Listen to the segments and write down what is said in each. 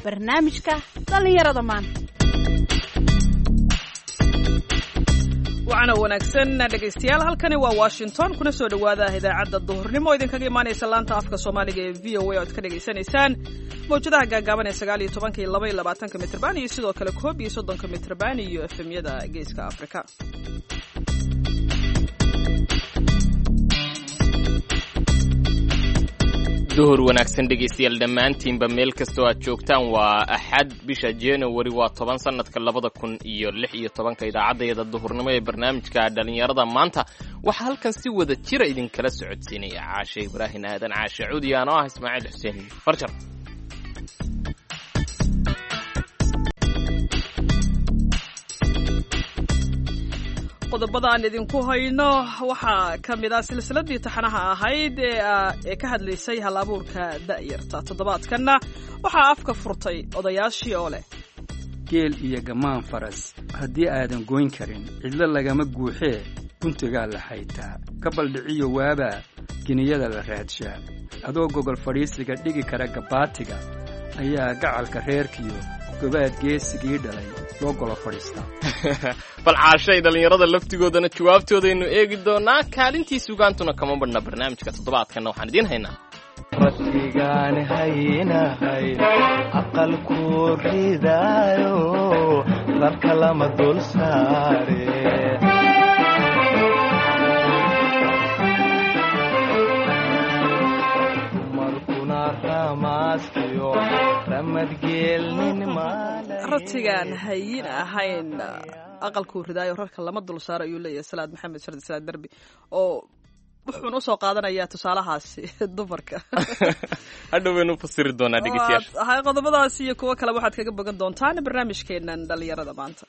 barnaamijka dhallinyarada maanta. waxaana wanaagsan dhegaystayaal, halkani waa Washington, kuna soo dhawaada idaacadda duhurnimo idinkaga imaanaysa laanta afka Soomaaliga ee VOA oo aad ka dhageysanaysaan mawjadaha gaagaaban ee 19 iyo 22 mitrban iyo sidoo kale 30 mitrban iyo FM-yada Geeska Afrika. duhur wanaagsan dhegaystayaal dhammaantiinba meel kastoo aad joogtaan. waa axad bisha January waa 10 sanadka 2016 idaacadayada duhurnimo ee barnaamijka dhalinyarada maanta waxaa halkan si wada jira idinkala socodsiinaya Caashe Ibraahin Aadan Caashe Cuudiyaan oo ah Ismaaciil Xuseen Farjar. qodobada aan idinku hayno waxaa ka mid ah silsiladii taxanaha ahayd ee ka hadlaysay hal-abuurka da'yarta. toddobaadkanna waxaa afka furtay odayaashii oo leh geel iyo gamaan faras haddii aadan goyn karin cidlo lagama guuxee guntigaa la haytaa ka baldhiciyo waabaa geniyada la raadshaa adoo gogol fadhiisiga dhigi kara gabaatiga ayaa gacalka reerkiyo gobaad geesigii dhalay loo golo fadhiistaa. bal caashay dhalinyarada laftigoodana jawaabtoodaynu eegi doonaa. kaalintii sugaantuna kama badhna barnaamijka toddobaadkanna waxaan idiin haynaa rasigaan haynahay aqalku ridaayo rarka lama dul saare dumarkuna ramaaskiyo ratigaan hayin ahayn aqalkuu ridaayo rarka lama dul saaro ayuu leeyahay Salaad Maxamed Shardi Salaad Darbi oo wuxuuna usoo qaadanayaa tusaalahaasi dumarka. hadhow waynu fasiri doonaa dhegeystayaasha. qodobadaas iyo kuwo kale waxaad kaga bogan doontaan barnaamijkeenan dhalinyarada maanta.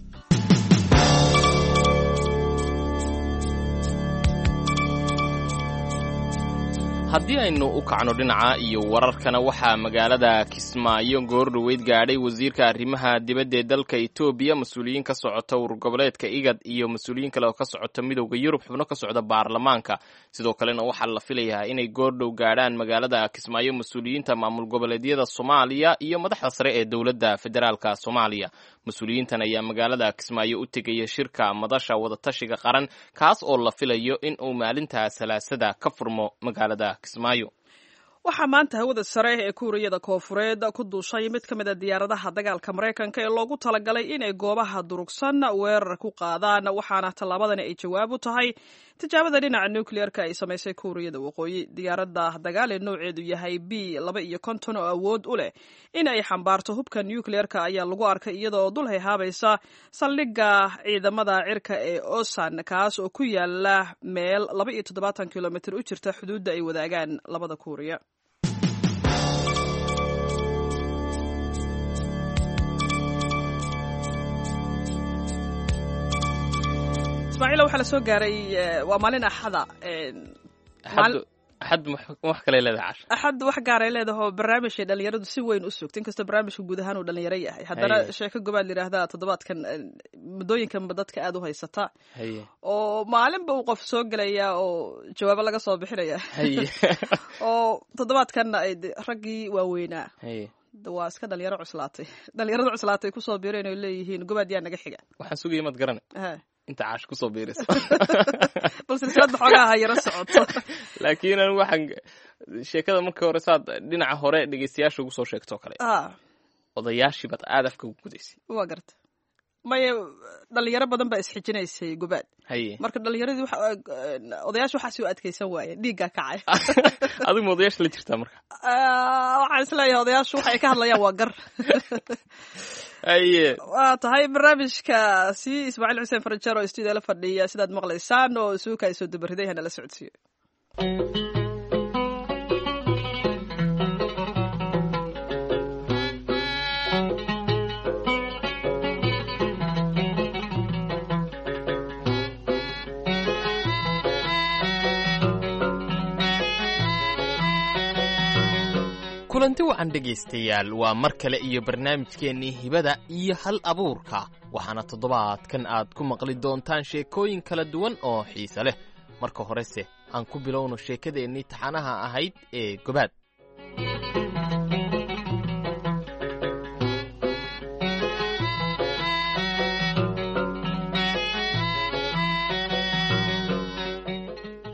haddii aynu u kacno dhinaca iyo wararkana waxaa magaalada Kismaayo goordhoweyd gaadhay wasiirka arrimaha dibadda ee dalka Itoobiya, mas-uuliyiin ka socota urgoboleedka IGAD iyo mas-uuliyiin kale oo ka socota midowda Yurub, xubno ka socda baarlamaanka. sidoo kalena waxaa la filayaa inay goordhow gaadhaan magaalada Kismaayo mas-uuliyiinta maamul goboleedyada Soomaaliya iyo madaxda sare ee dowladda federaalka Soomaaliya. mas-uuliyiintan ayaa magaalada Kismaayo u tegaya shirka madasha wadatashiga qaran, kaas oo la filayo in uu maalinta Salaasada ka furmo magaalada Kismaayo. waxaa maanta hawada sare ee Kuuriyada Koonfureed ku duushay mid ka mid ah diyaaradaha dagaalka Mareykanka ee loogu talagalay inay goobaha durugsan weerar ku qaadaan, waxaana tallaabadani ay jawaab u tahay tijaabada dhinaca nuclear-ka ay samaysay Kuuriyada Waqooyi. diyaaradda dagaal ee nooceedu yahay B-52 oo awood u leh in ay xambaarto hubka nuclear-ka ayaa lagu arkay iyadoo dul hayhaabaysa saldhigga ciidamada cirka ee Osan, kaas oo ku yaala meel 27 kilomitir u jirta xuduudda ay wadaagaan labada Kuuriya. Ismaaciil waxa la soo gaaray waa maalin axada axad wax kale leedahay Caasha. axad wax gaar ah leedahay barnaamijka dhalinyaradu si weyn u sugtay, inkastoo barnaamijku guud ahaan uu dhalinyaro yahay. haddana sheeko gobaad yiraahdaa toddobaadkan muddooyinkan dadka aad u haysata oo maalinba uu qof soo gelaya oo jawaabo laga soo bixinaya oo toddobaadkanna ay raggii waaweynaa waa iska dhalinyaro cuslaatay. dhalinyarada cuslaatay ku soo biireen oo leeyihiin gobaad yaa naga xiga. waxaan sugayay mad garanay inta Caash ku soo biirayso bal silsilada xogaha yara socoto. laakiin aan waxaan sheekada marka hore saad dhinaca hore dhageystayaasha ugu soo sheegto kale odayaashii bad aad afka ugu gudaysay. waa garta maya dhalinyaro badan baa isxijinaysay gobaad. marka dhalinyaradii odayaasha waxaa soo adkaysan waayeen, dhiiggaa kacay. adigu odayaasha la jirtaa marka? waxaan isleeyahay odayaashu waxay ka hadlayaan waa gar. waa tahay barnaamijkaasi Ismaaciil Xuseen Farjar oo studio la fadhiya sidaad maqlaysaan oo suuka ay soo dabariday hana la socodsiiyo. kulanti wacan dhegaystayaal, waa mar kale iyo barnaamijkeennii hibada iyo hal abuurka. waxaana toddobaadkan aad ku maqli doontaan sheekooyin kala duwan oo xiise leh. marka horese aan ku bilowno sheekadeennii taxanaha ahayd ee gobaad.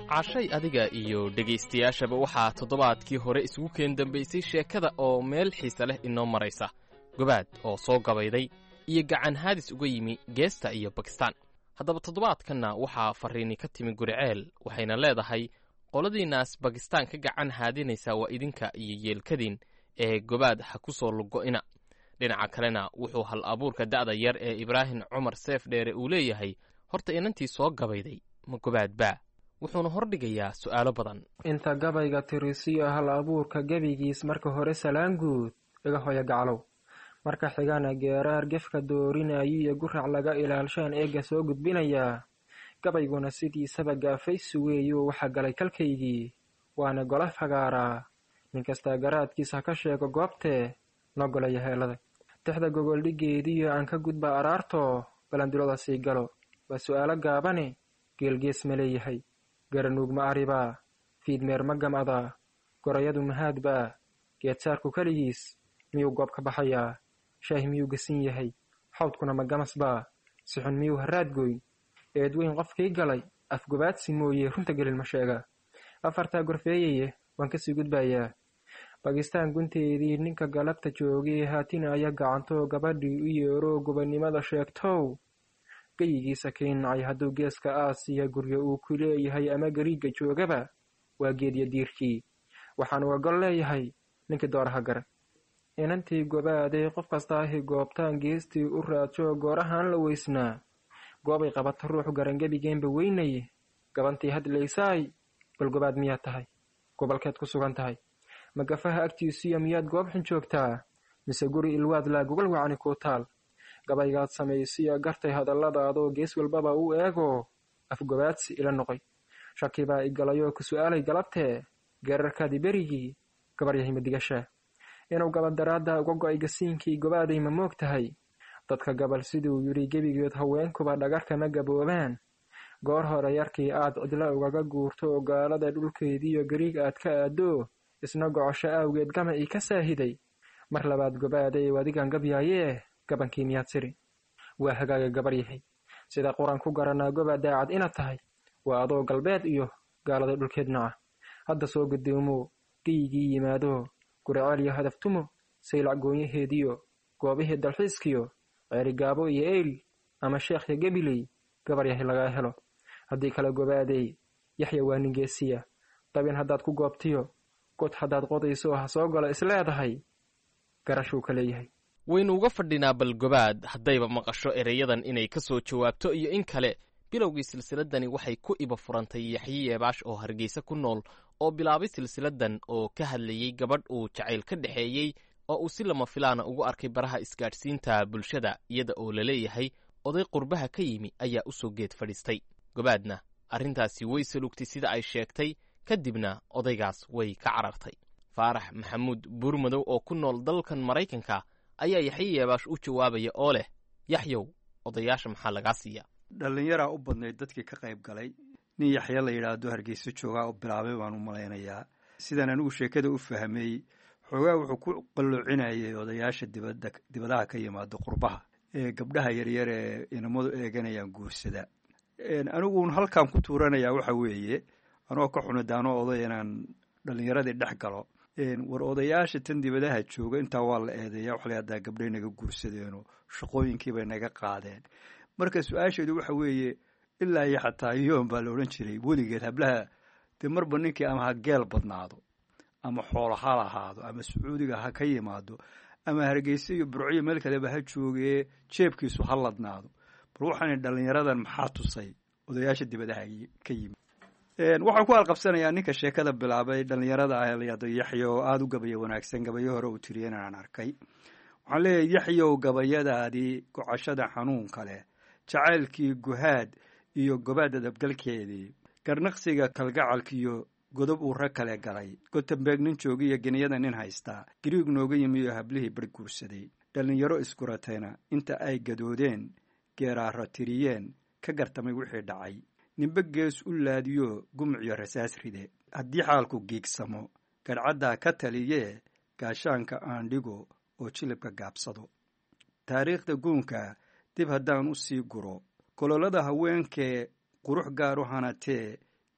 cashay adiga iyo dhegaystayaashaba waxaa toddobaadkii hore isugu keen dambaysay sheekada oo meel xiise leh inoo maraysa gobaad oo soo gabayday iyo gacan haadis uga yimi geesta iyo bakistaan haddaba toddobaadkanna waxaa farriini ka timi guriceel waxayna leedahay qoladiinnaas bakistaan ka gacan haadinaysaa waa idinka iyo yeelkadiin ee gobaad ha ku soo lugo'ina dhinaca kalena wuxuu hal abuurka da'da yar ee ibraahim cumar seef dheere uu leeyahay horta inantii soo gabayday ma gobaad baa wuxuuna hordhigayaa su'aalo badan inta gabayga tirisiyo hal abuurka gebigiis marka hore salaan guud iga hoya gaclow marka xigana geeraar gefka doorinayo iyo gurac laga ilaalshaan eega soo gudbinayaa gabayguna sidiisaba gaafaysi weeyo waxaa galay kalkaygii waana gola fagaaraa nin kastaa garaadkiisa ka sheego goobtee noo golaya heelada tixda gogoldhigeediyo aan ka gudba araarto balandulada sii galo waa su'aalo gaabane geelgees ma leeyahay garanuug ma aribaa fiidmeer ma gamadaa gorayadu mahaadbaa geedsaarku keligiis miyuu goob ka baxayaa shaahi miyuu gasin yahay xawdkuna ma gamasbaa sixun miyuu haraadgoyn eedweyn qofkii galay afgobaadsi mooye runta gelin ma sheegaa afartaa gorfeeyaye waan kasii gudbayaa bakistaan gunteedii ninka galabta joogay haatinaya gacantoo gabadhii u yeero gobannimada sheegtow geyigiisa keenacay hadduu geeska aasiya guryo uu ku leeyahay ama gariigga joogaba waa geedya diirkii waxaan uga gol leeyahay ninkii dooraha gara inantii gobaaday qof kasta ahi goobtaan geestii u raajo goorahaan la weysnaa goobay qabata ruuxu garangebigeenba weynaye gabantii hadlaysaay bal gobaad miyaad tahay gobolkeed ku sugan tahay magafaha agtiisiyo miyaad goob xun joogtaa mise guri ilwaad laa gogol wacni kuu taal gabaygaad samaysiyo gartay hadalladaadoo gees walbaba u eego afgobaadsi ila noqoy shaki baa igalayoo ku su'aalay galabtee geerarkaadii berigii gabaryahay madigashaa inuu gabadaraadda uga go'ay gasiinkii gobaaday ma moog tahay dadka gabal siduu yidhi gebigeed haweenkuba dhagarkama gaboobaan goor hore yarkii aad cidla ugaga guurto oo gaalada dhulkeediiyo gariig aad ka aaddo isna gocosho awgeed gama ii ka saahiday mar labaad gobaaday wadigan gabyaayee gabankii miyaad siri waa hagaaga gabar yahay sida qur-aan ku garanaa gobaad daacad inaad tahay waa adoo galbeed iyo gaalada dhulkeed naca hadda soo gudoomo geyigii yimaado guriceel iyo hadaftumo saylac goonyaheediyo goobihii dalxiiskiyo ceerigaabo iyo eyl ama sheekhya gebiley gabar yahay lagaa helo haddii kale gobaaday yaxya waa ningeesiya dabin haddaad ku goobtiyo god haddaad qodayso ha soo galo isleedahay garashuu ka leeyahay waynu uga fadhinaa bal gobaad haddayba maqasho ereyadan inay ka soo jawaabto iyo in kale bilowgii silsiladani waxay ku iba furantay yaxye yeebaash oo hargeysa ku nool oo bilaabay silsiladan oo ka hadlayey gabadh uu jacayl ka dhexeeyey oo uu si lama filaana ugu arkay baraha isgaadhsiinta bulshada iyada oo la leeyahay oday qurbaha ka yimi ayaa u soo geed fadhiistay gobaadna arrintaasi way salugtay sida ay sheegtay kadibna odaygaas way ka carartay faarax maxamuud buurmadow oo ku nool dalkan maraykanka ayaa yaxye yeebaash u jawaabaya oo leh yaxyow odayaasha maxaa lagaa siiya dhallinyaraa u badnayd dadkii ka qayb galay nin yaxya la yidhaahdo hargeyso joogaa oo bilaabay baan u malaynayaa sidaan anigu sheekada u fahmay xoogaa wuxuu ku qalloocinayay odayaasha dibadaha ka yimaado qurbaha ee gabdhaha yaryar ee inamadu eeganayaan guursada aniguun halkaan ku tuuranayaa waxa weeye anoo ka xunidaanoo oday inaan dhallinyaradii dhex galo war odayaasha tan dibadaha jooga intaa waa la eedeeya waxla haddaa gabdhay naga guursadeenoo shaqooyinkiibay naga qaadeen marka su-aasheedu waxa weeye ilaa iyo xataa yoon baa la odhan jiray weligeed hablaha dee marba ninkii ama ha geel badnaado ama xoolo ha lahaado ama sacuudiga ha ka yimaado ama hargeysa iyo burciyo meel kaleba ha joogee jeebkiisu ha ladnaado bal waxaan dhallinyaradan maxaa tusay odayaasha dibadaha ka yimi waxaan ku alqabsanayaa ninka sheekada bilaabay dhallinyarada ah layado yaxya oo aada u gabaya wanaagsan gabayo hore uu tiriyeen aan arkay waxaan leeyahay yaxyow gabayadaadii gocashada xanuunka leh jacaylkii guhaad iyo gobaad adabgalkeedii garnaqsiga kalgacalkiiyo godob uu rag kale galay gotembeeg nin joogiyo geniyada nin haystaa gariig nooga yimi oo hablihii bar guursaday dhallinyaro iskuratayna inta ay gadoodeen geeraaro tiriyeen ka gartamay wixii dhacay ninbe gees u laadiyo gumuciyo rasaas ride haddii xaalku giigsamo gadhcaddaa ka taliyee gaashaanka aan dhigo oo jilibka gaabsado taariikhda guunka dib haddaan u sii guro kololada haweenkee qurux gaar u hanatee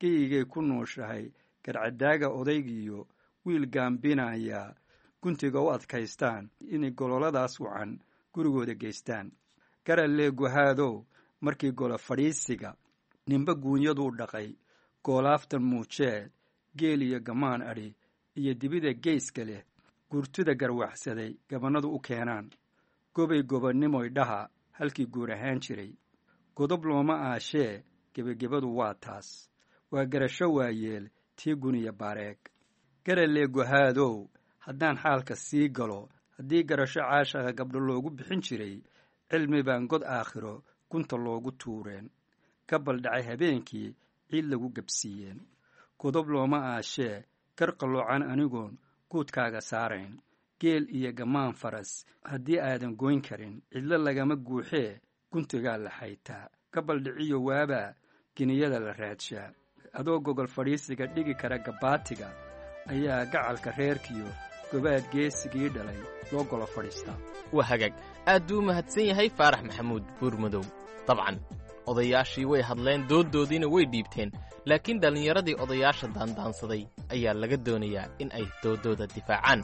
geyigay ku nuushahay garcadaaga odaygiiyo wiil gaambinaya guntiga u adkaystaan inay gololadaas wacan gurigooda geystaan. garallee guhaadow markii golo fadhiisiga ninba guunyaduu dhaqay goolaaftan muujee geel iyo gamaan adhi iyo dibida geyska leh guurtida garwaxsaday gabannadu u keenaan. gobay gobannimoy dhaha halkii guur ahaan jiray godob looma aashee gebagebadu waa taas waa garasho waayeel tii guniya baareeg. garallee guhaadow haddaan xaalka sii galo haddii garasho caashaqa gabdho loogu bixin jiray cilmi baan god aakhiro gunta loogu tuureen ka baldhacay habeenkii ciid lagu gabsiiyeen. godob looma aashee gar qalloocan anigoon guudkaaga saarayn geel iyo gamaan faras haddii aadan goyn karin cidlo lagama guuxee guntigaa la xaytaa ka baldhiciyo waabaa giniyada la raadshaa. adoo gogol fadhiisiga dhigi kara gabaatiga ayaa gacalka reerkiyo gobaad geesigii dhalay loo golo fadhiistaa. waa hagaag aad buu u mahadsan yahay faarax maxamuud buurmadow. dabcan odayaashii way hadleen dooddoodiina way dhiibteen, laakiin dhallinyaradii odayaasha daandaansaday ayaa laga doonayaa in ay dooddooda difaacaan.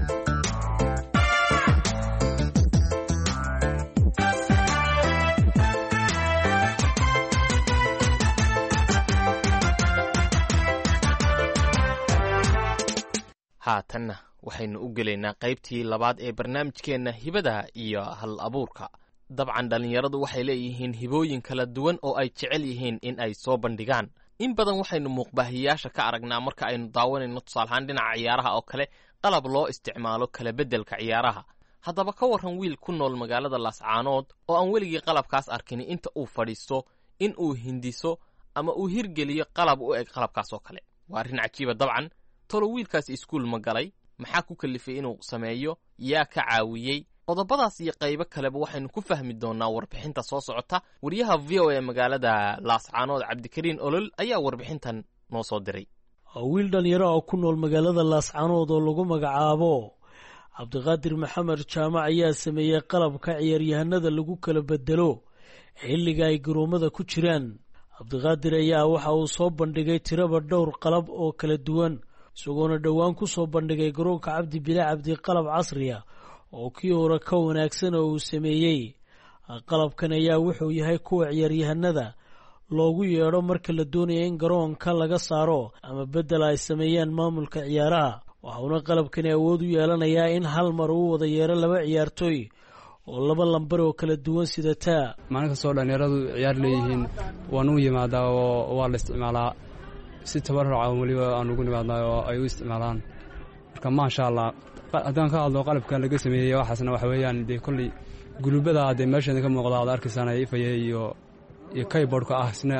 haatanna waxaynu u gelaynaa qaybtii labaad ee barnaamijkeenna hibada iyo hal abuurka. dabcan dhallinyaradu waxay leeyihiin hibooyin kala duwan oo ay jecel yihiin in ay soo bandhigaan. in badan waxaynu muuqbaahiyayaasha ka aragnaa marka aynu daawanayno tusaalahaan dhinaca ciyaaraha oo kale qalab loo isticmaalo kala beddelka ciyaaraha. haddaba ka warran wiil ku nool magaalada laascaanood oo aan weligii qalabkaas arkin inta uu fadhiisto in uu hindiso ama uu hirgeliyo qalab u eg qalabkaas oo kale. waa arrin cajiiba dabcan. tolo wiilkaasi iskuul ma galay? maxaa ku kalifay inuu sameeyo? yaa ka caawiyey? qodobadaas iyo qaybo kaleba waxaynu ku fahmi doonnaa warbixinta soo socota. wariyaha v o e magaalada laascaanood cabdikariin olol ayaa warbixintan noo soo diray. wiil dhallinyaro oo ku nool magaalada laascaanood oo lagu magacaabo cabdiqaadir maxamed jaamac ayaa sameeyey qalabka ciyaaryahanada lagu kala bedelo xilliga ay garoomada ku jiraan. cabdiqaadir ayaa waxa uu soo bandhigay tiraba dhowr qalab oo kala duwan, isagoona dhowaan ku soo bandhigay garoonka cabdi bile cabdi qalab casriya oo kii hore ka wanaagsan oo uu sameeyey. qalabkan ayaa wuxuu yahay kuwa ciyaaryahanada loogu yeedho marka la doonaya in garoonka laga saaro ama beddel ay sameeyaan maamulka ciyaaraha. waxauna qalabkani awood u yeelanayaa in hal mar uu wada yeero laba ciyaartooy oo laba lambar oo kala duwan sidataa. maalin kastoo dhallinyaradu ciyaar leeyihiin waan u yimaadaa oo waa la isticmaalaa si tabarruca weliba aan ugu nimaadnaa oo ay u isticmaalaan. marka maasha allah haddaan ka hadlo qalabkan laga sameeyey waxaasna waxa weeyaan dee kolley gulubada dee meesheeda ka muuqda aad arkaysaan ay ifaya iyo kayboardhka ah isna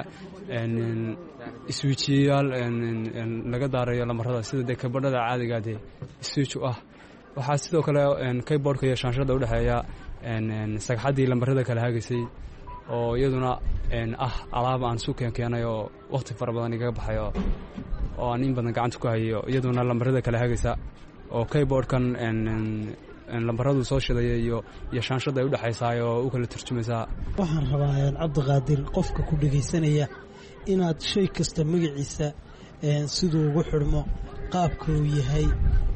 iswiijiyayaal laga daarayo lamarada sida dee kaybordhada caadiga dee iswiij u ah. waxaa sidoo kale kayboardhka iyo shaanshada udhexeeya sagxaddii lambarada kala hagaysay oo iyaduna ah alaab aan su keenay oo wakhti fara badan igaga baxayo oo aan in badan gacanta ku hayo iyaduna lambarada kala hagaysa oo kayboardhkan lambaradu soo shidaya iyo shaanshada ay udhexaysaay oo u kala turjumaysaa. waxaan rabaa cabdiqaadir qofka ku dhegaysanaya inaad shay kasta magaciisa siduu ugu xidhmo qaabka uu yahay.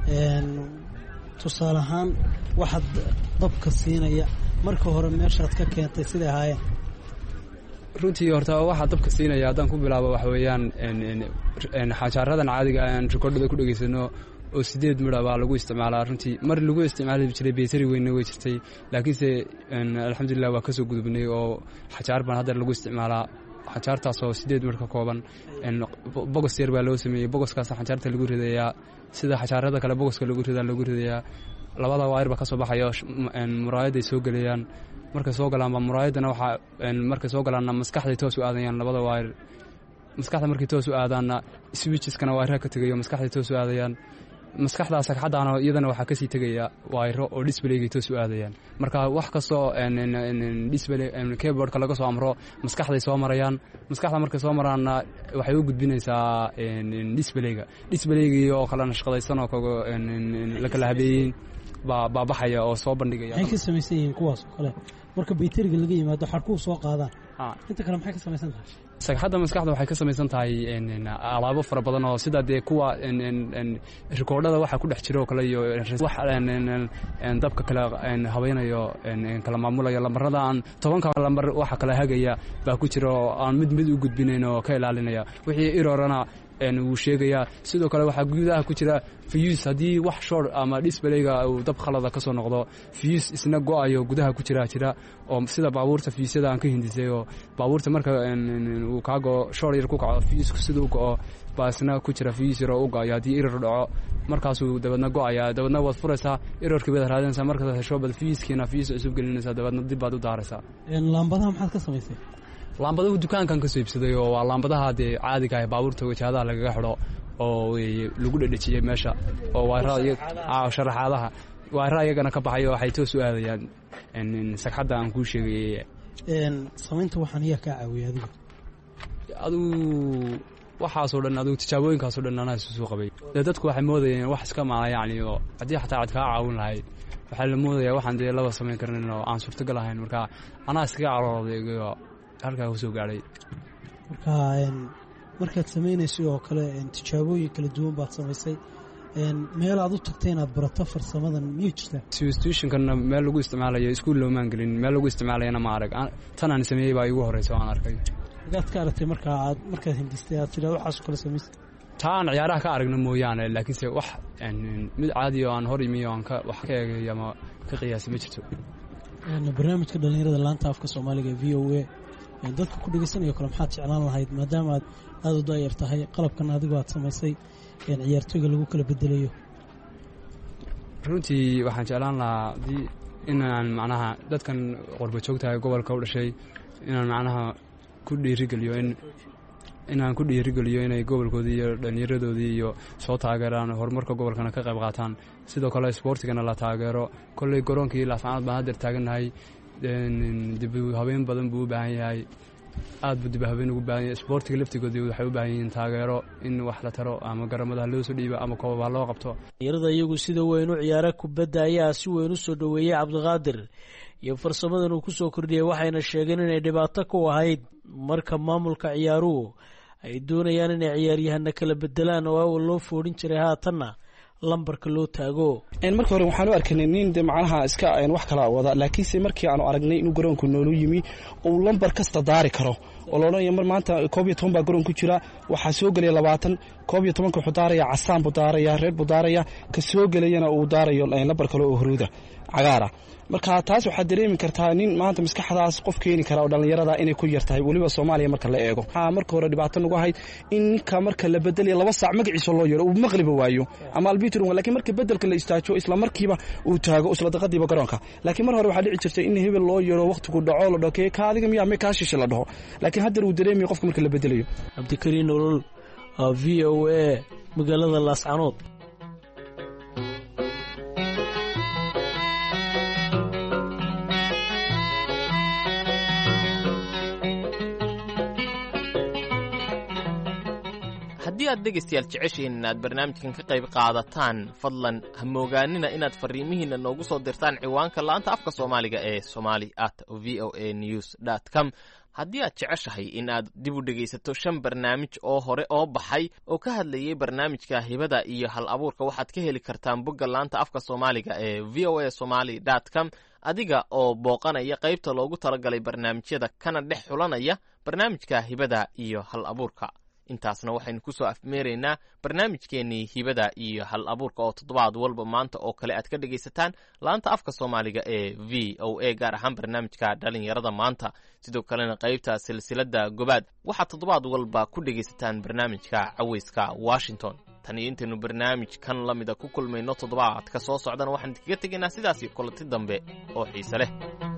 tusaale ahaan waxaad dabka siinaya marka hore meeshaad ka keentay siday ahaayeen. runtii horta waxaa dabka siinaya haddaan ku bilaabo waxa weeyaan xajaaradan caadiga aan rikoodhada ku dhegaysano oo 8 midha baa lagu isticmaalaa. runtii mar lagu isticmaali jiray beysari weynna way jirtay, laakiinse alxamdulilah waa ka soo gudubnay oo xajaar baan hadda lagu isticmaalaa. xajaartaasoo 8 midh ka kooban bogos yar baa loo sameeyey. bogoskaas xajaarta lagu ridayaa sida xajaarada kale bogoska lagu ridayaa. labada waayir baa ka soo baxayo muraayadday soo gelayaan. markay soo galaanba muraayaddana waxaa markay soo galaanna maskaxday toos u aadayaan labada waayir. maskaxda markay toos u aadaanna swiijiskana waayiraha ka tegayo maskaxday toos u aadayaan. maskaxdaa sagxaddaana iyadana waxaa kasii tegaya waayiro oo disbalaygay toos u aadayaan. marka wax kastoo disbalay keyboardka laga soo amro maskaxday soo marayaan. maskaxda markay soo maraanna waxay u gudbinaysaa disbalaygii oo kala nashqadaysan oo la kala habeeyey baa baxaya oo soo bandhigaya. Maxay ka samaysan yihiin kuwaas oo kale marka bayteriga laga yimaado xarkuhu soo qaadaan inta kale maxay ka samaysan tahay? sagxadda maskaxda waxay ka samaysan tahay alaabo fara badan oo sida dee kuwa rikoodhada waxa ku dhex jira oo kale iyo wax dabka kale habaynayo kala maamulayo lambarada aan 10 lambar waxa kale hagaya baa ku jira oo aan mid u gudbinayn oo ka ilaalinaya wixii errorana uu sheegaya. sidoo kale waxaa gudaha ku jira fuse haddii wax short ama displayga uu dab khalada ka soo noqdo fuse isna go'ayo gudaha ku jira oo sida baabuurta fusada aan ka hindisay oo baabuurta marka uu kaago short yar ku kaco fuse sidoo go'o baa isna ku jira fuse yar oo u go'ayo haddii error dhaco markaasuu dabadna go'aya dabadna waad furaysaa errorkii baad raadinaysaa markaad hesho bad fusekiina fuse cusub gelinaysaa dabadna dib baad u daaraysaa. laambadaha maxaad ka samaysay? laambadahu dukaankan ka soo iibsaday oo waa laambadaha dee caadiga ah baabuurta wajahadaha lagaga xidho oo lagu dhadhajiyey meesha oo sharaxaadaha waara iyagana ka baxayo waxay toos u aadayaan sagxadda aan kuu sheegay. samaynta waxaan iyaa kaa caawiyay adigu waxaasoo dhan adigu tijaabooyinkaasoo dhan anaa isu soo qabay. dadku waxay moodayeen wax iska maala yacni oo haddii xataa cad kaa caawin lahayd waxaa la moodayaa waxaan dee laba samayn karnin oo aan suurtagal ahayn marka anaa iskaga carooday halkaa kusoo gaadhay. markaad samaynaysay oo kale tijaabooyin kala duwan baad samaysay meel aad u tagtay inaad barato farsamadan miyuu jirtaa? substitutionkana meel lagu isticmaalayo iskuul loomaan gelin meel lagu isticmaalayana ma arag tan aan sameeyey baa iigu horreysa oo aan arkay. agaad ka aragtay markaad hindistay aad tidhaa waxaasoo kale samaysay? taa aan ciyaaraha ka aragna mooyaane laakiinse wax mid caadi oo aan hor imi oo aan wax ka eegay ama ka qiyaasay ma jirto. barnaamijka dhallinyarada laanta afka soomaaliga v o a dadka ku dhegaysanayo kale maxaad jeclaan lahayd maadaama aad u daayar tahay qalabkan adigu aad samaysay ciyaartooyga lagu kala bedelayo? runtii waxaan jeclaan lahaa inaan macnaha dadkan qorba joogtahay gobolka u dhashay inaan macnaha ku dhiirigeliyo inaan ku dhiirigeliyo inay gobolkoodii iyo dhallinyaradoodii iyo soo taageeraan horumarka gobolkana ka qayb qaataan. sidoo kale isboortigana la taageero. kolley garoonkii laascanood baan haddeer taagannahay dib habeen badan buu u baahan yahay aad buu dib habeen ugu baahan yahay. isboortiga laftigoodii waxay u baahan yihiin taageero in wax la taro ama garamadaha loo soo dhiibo ama koobabaa loo qabto. dhalinyarada iyagu sida weyn u ciyaara kubadda ayaa si weyn u soo dhoweeyey cabdiqaadir iyo farsamadan uu ku soo kordhiyey waxayna sheegeen inay dhibaato ku ahayd marka maamulka ciyaaruhu ay doonayaan inay ciyaaryahana kala bedelaan oo awal loo foodhin jiray haatanna lambarka loo taago. markii hore waxaan u arkanay nin de macnaha iska wax kala wada laakiinse markii aanu aragnay inuu garoonku noolu yimi oo lambar kasta daari karo oo loodhanayo mar maanta 11 baa garoon ku jira waxaa soo gelaya 20 11 wuxuu daaraya casaan buu daaraya reer buu daaraya ka soo gelayana uu daarayo lambar kale oo huruuda cagaara. marka taas waxaa dareemi kartaa nin maanta maskaxdaas qof keeni kara oo dhallinyarada inay ku yartahay weliba Soomaaliya marka la eego. waxaa marka hore dhibaato nagu ahayd in ninka marka la bedelayo 2 saac magaciisa loo yaro uu maqliba waayo ama albitru laakiin marka bedelka la istaajo isla markiiba uu taago isla daqiiqadiiba garoonka. laakiin mar hore waxaa dhici jirtay in hebel loo yaro waqtigu dhaco la dhakay ka adiga miyaa ka shisha la dhaho laakiin hadda uu dareemayo qofka marka la bedelayo. Cabdikariin Nolol v o a magaalada Laascanood. haddii aad dhegaystayaal jeceshihiin inaad barnaamijkan ka qayb qaadataan fadlan ha moogaanina inaad farriimihiinna noogu soo dirtaan ciwaanka laanta afka soomaaliga ee somali@voanews.com. haddii aad jeceshahay in aad dib u dhegaysato 5 barnaamij oo hore oo baxay oo ka hadlayay barnaamijka hibada iyo hal abuurka waxaad ka heli kartaan bogga laanta afka soomaaliga ee voasomali.com adiga oo booqanaya qaybta loogu talagalay barnaamijyada kana dhex xulanaya barnaamijka hibada iyo hal abuurka. intaasna waxaynu ku soo afmeeraynaa barnaamijkeennii hibada iyo hal abuurka oo toddobaad walba maanta oo kale aad ka dhegaysataan laanta afka soomaaliga ee v o a gaar ahaan barnaamijka dhalinyarada maanta. sidoo kalena qaybta silsiladda gobaad waxaad toddobaad walba ku dhegaysataan barnaamijka cawayska Washington. tan iyo intaynu barnaamij kan la mida ku kulmayno toddobaadka soo socdana waxaan idinkaga tegaynaa sidaas iyo kulanti dambe oo xiise leh.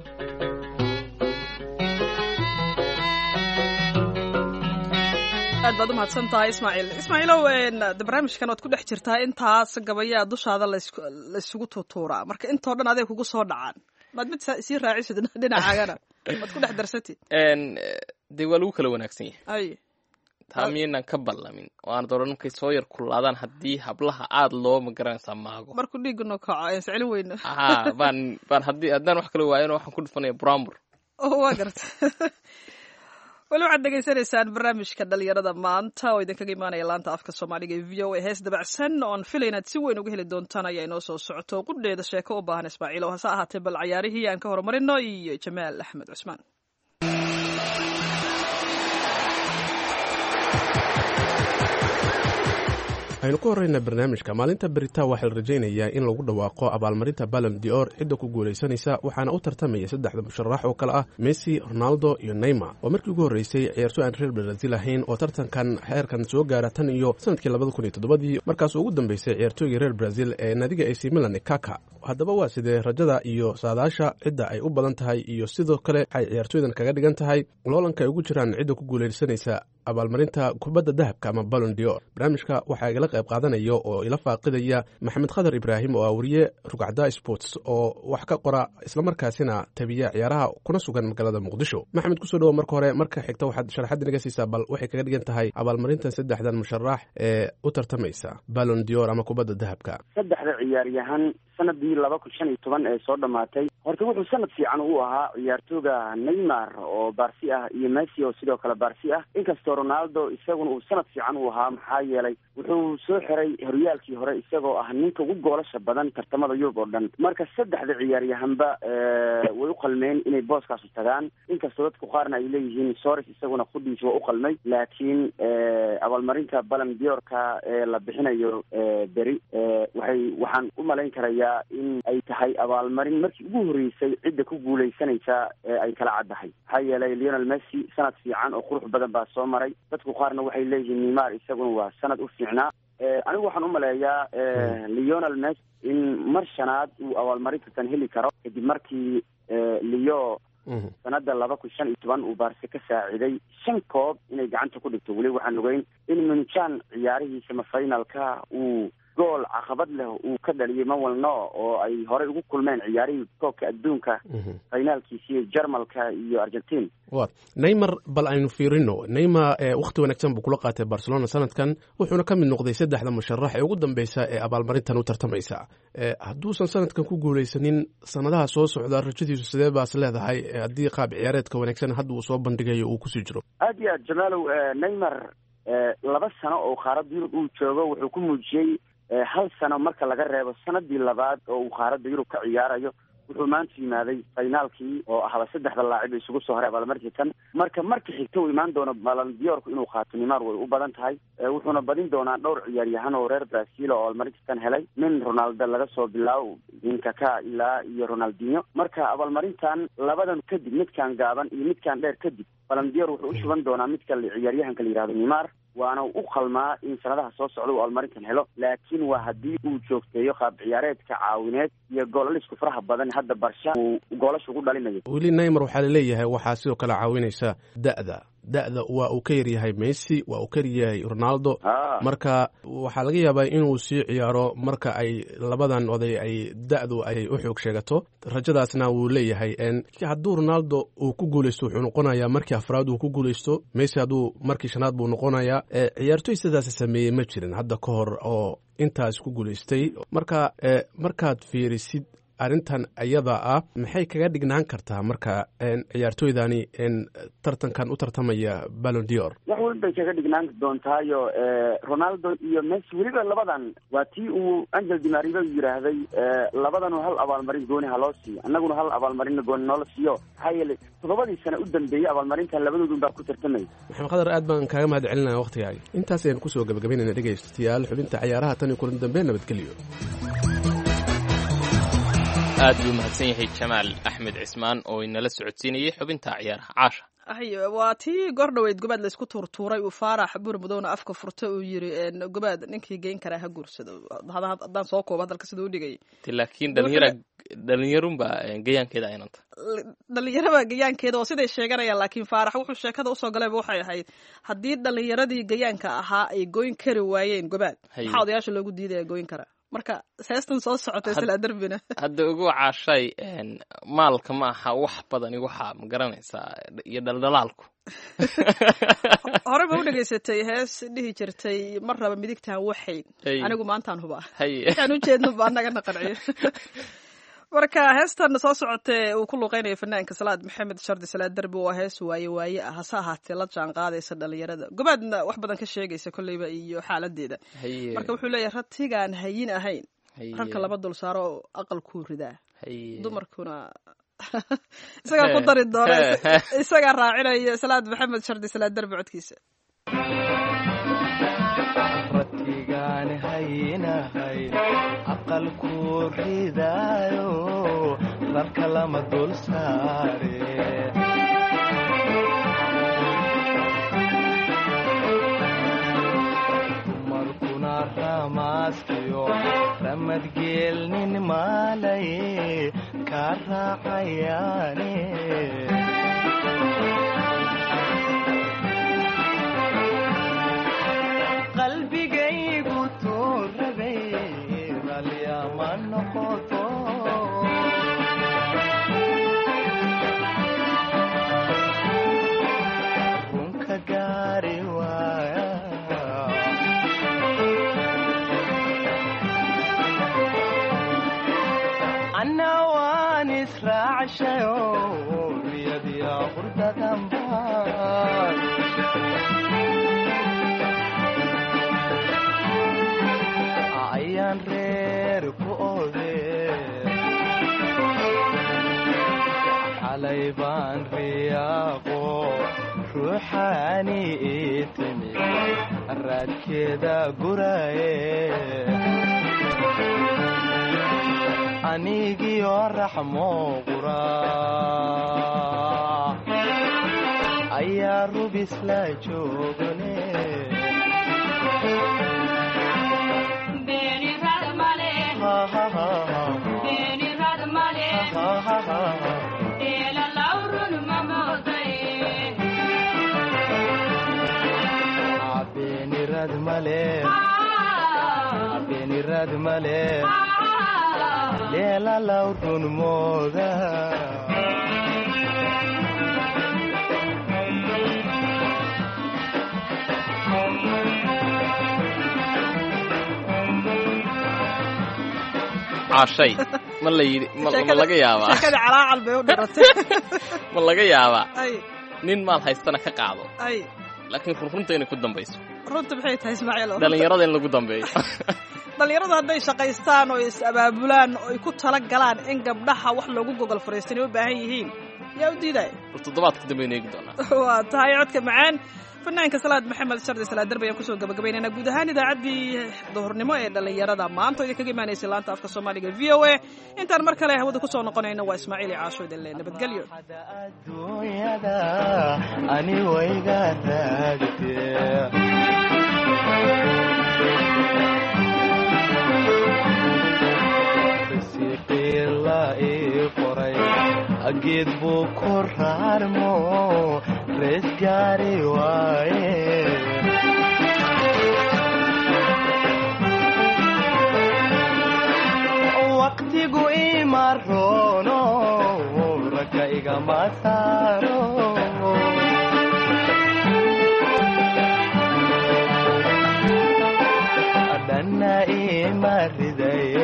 aad baad u mahadsantahay ismaaciilow barnaamijkan waad ku dhex jirtaa intaas gabayaa dushaada laysugu tuutuuraa marka intoo dhan adeeg kugu soo dhacaan maad mid sii raacisid dhinacaagana waad ku dhex darsatid dee waa lagu kala wanaagsan yahay taa miyaynan ka ballamin oo aan dooran markay soo yar kullaadaan haddii hablaha aada loo magaranaysaa maago markuu dhiigano kaco aan sicli weyno haa baan haddaan wax kala waayana waxaan ku dhufanaya brambur waa garta weli waxaad dhegaysanaysaan barnaamijka dhalinyarada maanta oo idinkaga imaanaya laanta afka soomaaliga ee v o a hees dabacsan oon filay inaad si weyn uga heli doontaan ayaa inoo soo socoto qudheeda sheeko u baahan ismaaciil oo hase ahaatee bal cayaarihii aan ka horumarino iyo jamaal axmed cusmaan. aynu ku horreyna barnaamijka maalinta beritaa waxaa la rajaynayaa in lagu dhawaaqo abaalmarinta Ballon d'Or cidda ku guulaysanaysa waxaana u tartamaya saddexda musharax oo kale ah Messi, Ronaldo iyo Neymar oo markii ugu horreysay ciyaartoy aan reer Brazil ahayn oo tartankan heerkan soo gaara tan iyo sanadkii 2007 markaas ugu dambeysay ciyaartoygii reer Brazil ee naadiga AC Milan Kaka. haddaba waa sidee rajada iyo saadaasha cidda ay u badan tahay iyo sidoo kale waxay ciyaartoydan kaga dhigan tahay loolanka ay ugu jiraan cidda ku guulaysanaysa abaalmarinta kubadda dahabka ama Ballon d'Or. barnaamijka waxaa igala qayb qaadanaya oo ila faaqidaya Maxamed Khadar Ibraahim oo wariye rugcada sports oo wax ka qora isla markaasina tabiya ciyaaraha kuna sugan magaalada Muqdisho. Maxamed kusoo dhawo marka hore, marka xigta waxaad sharaxaad inaga siisaa bal waxay kaga dhigan tahay abaalmarintan saddexdan musharax ee u tartamaysa Ballon d'Or ama kubadda dahabka. saddexda ciyaaryahan sanadii 2015 ee soo dhamaatay horta wuxuu sanad fiican u ahaa ciyaartooyga Neymar oo Barsi ah iyo Messi oo sidoo kale Barsi ah, inkastoo Ronaldo isaguna uu sanad fiican u ahaa maxaa yeelay wuxuu soo xiray horyaalkii hore isagoo ah ninka ugu goolasha badan tartamada Yurub oo dhan. marka saddexda ciyaaryahanba way u qalmeen inay booskaas u tagaan, inkastoo dadku qaarna ay leeyihiin Suarez isaguna khuddiisa waa u qalmay, laakiin abaalmarinta Ballon d'Or-ka ee la bixinayo beri waxaan u malayn karayaa in ay tahay abaalmarin markii ugu horreysay cidda ku guulaysanaysa ay kala caddahay. maxaa yeelay Lionel Messi sanad fiican oo qurux badan baa soo maray, dadku qaarna waxay leeyihiin Neymar isaguna waa sanad u fiicnaa. anigu waxaan u maleeyaa Lionel Messi in mar shanaad uu abaalmarintan heli karo kadib markii Leo sanada 2015 uu Barca ka saaciday 5 koob inay gacanta ku dhigto. weli waxaan ogeyn in Munchen ciyaarihiisa semifinalka uu gool caqabad leh uu ka dhaliyay Mawalno oo ay horey ugu kulmeen ciyaarihii koobka adduunka finaalkiisii Jarmalka iyo Argentina. Neymar bal aynu fiirino. Neymar waqti wanaagsan buu kula qaatay Barcelona sanadkan, wuxuuna ka mid noqday saddexda musharax ee ugu dambaysa ee abaalmarintan u tartamaysa. hadduusan sanadkan ku guulaysanin sanadaha soo socda rajadiisu sidee baas leedahay haddii qaab ciyaareedka wanaagsan hadda uu soo bandhigayo uu kusii jiro? aad iyo aad Jamaalow, Neymar 2 sano oo qaaradda Yurub uu joogo wuxuu ku muujiyey 1 sano marka laga reebo sanadii labaad oo uu qaaradda Yurub ka ciyaarayo. wuxuu maanta yimaaday finaalkii oo ahaba saddexda laacib isugu soo haray abaalmarintan. marka xigta uu imaan doono Ballon d'Or inuu qaato Neymar way u badan tahay. wuxuuna badin doonaa dhowr ciyaaryahan oo reer Brazil oo abaalmarintan helay, min Ronaldo laga soo bilaabo Kaka ilaa iyo Ronaldinho. marka abaalmarintan labadan kadib, midkan gaaban iyo midkan dheer kadib, Ballon d'Or wuxuu u shuban doonaa midka ciyaaryahanka la yiraahdo Neymar, waana u qalmaa in sanadaha soo socda uu abaalmarintan helo, laakiin waa haddii uu joogteeyo qaab ciyaareedka caawineed iyo goolasha faraha badan hadda Barca uu goolasha ugu dhalinayo. weli Neymar waxaa laleeyahay waxaa sidoo kale caawinaysa da'da waa uu ka yaryahay Messi, waa uu ka yaryahay Ronaldo. marka waxaa laga yaabaa inuu sii ciyaaro marka ay labadan oday ay da'du ay u xoog sheegato. rajadaasna wuu leeyahay hadduu Ronaldo uu ku guulaysto wuxuu noqonayaa markii afraad uu ku guulaysto. Messi hadduu markii shanaad buu noqonayaa. ciyaartoy sidaas sameeyey ma jirin hadda ka hor oo intaas ku guulaystay. markaad fiirisid arrintan ayada ah maxay kaga dhignaan kartaa marka ciyaartoydani tartankan u tartamaya Ballon d'Or? wax weyn bay kaga dhignaan doontaayo Ronaldo iyo Messi weliba labadan waa tii uu Angel Di Maria yiraahday labadan hal abaalmarin gooni ha loo siiyo, annaguna hal abaalmarin gooni noo siiyo. maxaa yeelay 7 sano u dambeeyay abaalmarinta labadoodun baa ku tartamay. Maxamed Khadar, aad baan kaaga mahad celinayaa waqtigaaga. intaas ayaan kusoo gabagabaynayna dhegaystayaal xubinta ciyaaraha tan iyo kulan dambe. nabadgelyo. aad buu mahadsan yahay Jamaal Axmed Cismaan oo inala socodsiinayay xubinta ciyaaraha. Caasha, waa tii gordhaweyd gobaad laysku tuurtuuray uu Faarax Burmudowna afka furta uu yiri gobaad ninkii geyn karaa ha guursado. haddaan soo koobo hadalka siduu u dhigay, laakiin dhalinyarunba gayaankeeda aynanta dhalinyaraba gayaankeeda oo siday sheeganayaan. laakiin Faarax wuxuu sheekada usoo galayba waxay ahayd haddii dhalinyaradii gayaanka ahaa ay goyn kari waayeen gobaad, maxaa odayaasha loogu diidaya goyn karaa? marka seestan soo socotay isla darbina hadda ugu caashay maalka ma aha wax badani waxa ma garanaysaa iyo dhaldhalaalku. hore ma u dhegaysatay hees dhihi jirtay mar raba midigtaan waxayn anigu maantaan hubaa haye waxaan u jeedno ba annagana qanciyo marka heestan soo socotee uu ku luuqeynaya fanaanka salaad maxamed shardi salaad derbi waa hees waaye ah hase ahaatee la jaan qaadaysa dhalinyarada gobaadna wax badan ka sheegaysa kolleyba iyo xaaladeeda marka wuxuu leeyahay ratigaan hayin ahayn rarka laba dul saaro oo aqalkuu ridaa dumarkuna isagaa ku dari doona isagaa raacinaya salaad maxamed shardi salaad derbi codkiisa ratigaan hayinahay aqalkuu ridaayo rarka lama dul saare dumarkuna ramaaskiyo ramadgeelnin maalay ka raacayaane qalbigaygu tuurabay ralyama noqoto runka gaari waaya anna waan israacshayo riyadiya qurdadanbaan ayaan reer ku ode xalay baan riyaaqo ruuxaani ii timi raadkeeda guraye anigiyo raxmo qura ayaa rubis la joogane beenirad male leela lawrun mooda caashay ma la yidhi ma laga yaabaa sheekada calaacal bay u dhiratay ma laga yaabaa nin maal haystana ka qaado laakiin runta inay ku dambayso runta maxay tahay ismaaciil dhalinyarada in lagu dambeeyo dhalinyaradu hadday shaqaystaan oo is abaabulaan oo ay ku tala galaan in gabdhaha wax loogu gogol fariistan ay u baahan yihiin yaa u diidaya toddobaadka dambe aynu eegi doonaa waa tahay codka macaan fanaanka salaad maxamed shardi salaad derbi ayaan kusoo gabagabaynaynaa guud ahaan idaacaddii duhurnimo ee dhalinyarada maanta idin kaga imaanaysay laanta afka soomaaliga v o a intaan mar kale hawada kusoo noqonayno waa ismaaciil caasho idin le nabadgelyo adduunyada ani wayga raagtee risiqiila ii qoray geed buu ku raarmo rees gaari waaye waqtigu ima roono ragga igama saaro dhanna ima ridaye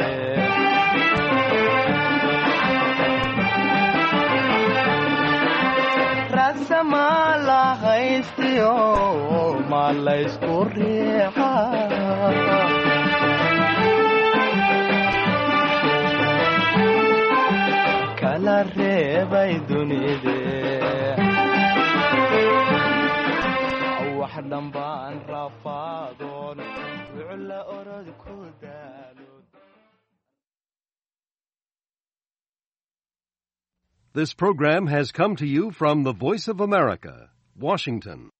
rasama la haystiyo ma laysku riixa kala reebay dunide wax dhanbaan rafaadoon wucla orod ku daalo. This program has come to you from the Voice of America, Washington.